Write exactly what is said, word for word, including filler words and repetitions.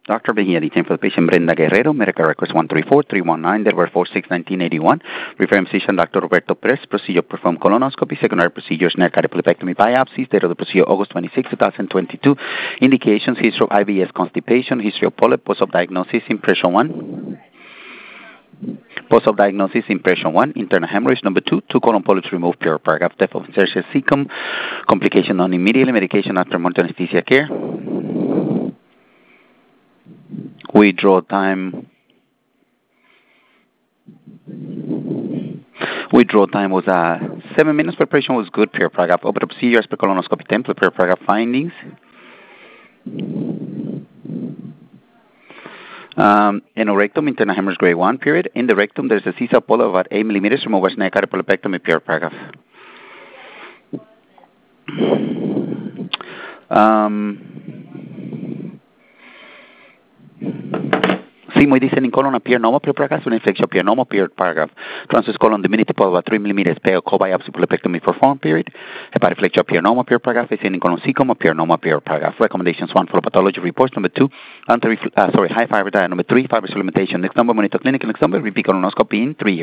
Doctor Mejia, detained for the patient Brenda Guerrero, medical records one three four three one nine, Delaware four six nineteen eighty-one. Referring physician Doctor Roberto Perez, procedure performed colonoscopy, secondary procedures, neck cardiopulopectomy biopsies, date of the procedure August twenty-sixth, twenty twenty-two. Indications, history of I B S constipation, history of polyp, post-op diagnosis, impression one. Post-op diagnosis, impression one, internal hemorrhage. Number two, two colon polyps removed, pure paragraph, depth of insertion cecum, complication non immediately, medication after monitoring anesthesia care. Withdraw time. Withdraw time was uh, seven minutes. Preparation was good. Pure paragraph. Open the procedure as per colonoscopy template. Pure paragraph findings. Um, in a rectum, internal hemorrhage grade one period. In the rectum, there's a C-cell polyp of about eight millimeters. Remove as neck cardiopulopectomy. Pure paragraph. Um, Sigmoid descending colon appear normal, pure paragraph, una inflection appear normal, pure paragraph. Transverse colon diminutive of about three millimeters, pale co-biopsy pulopectomy performed, period. Hepatic flexure appear normal, pure paragraph. Ascending colon cecum appear normal, pure paragraph. Recommendations: one, follow pathology reports. Number two, uh, sorry, high fiber diet. Number three, fiber supplementation. Next number, monitor clinic. Next number, repeat colonoscopy in three years.